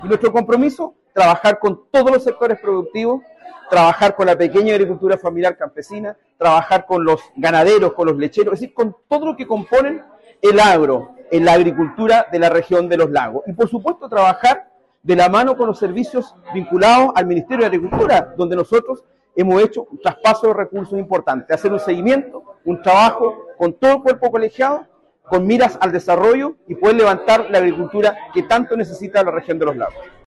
Y nuestro compromiso, trabajar con todos los sectores productivos, trabajar con la pequeña agricultura familiar campesina, trabajar con los ganaderos, con los lecheros, es decir, con todo lo que componen el agro en la agricultura de la región de los lagos. Y por supuesto trabajar de la mano con los servicios vinculados al Ministerio de Agricultura, donde nosotros hemos hecho un traspaso de recursos importante, hacer un seguimiento, un trabajo con todo el cuerpo colegiado, con miras al desarrollo y poder levantar la agricultura que tanto necesita la región de los lagos.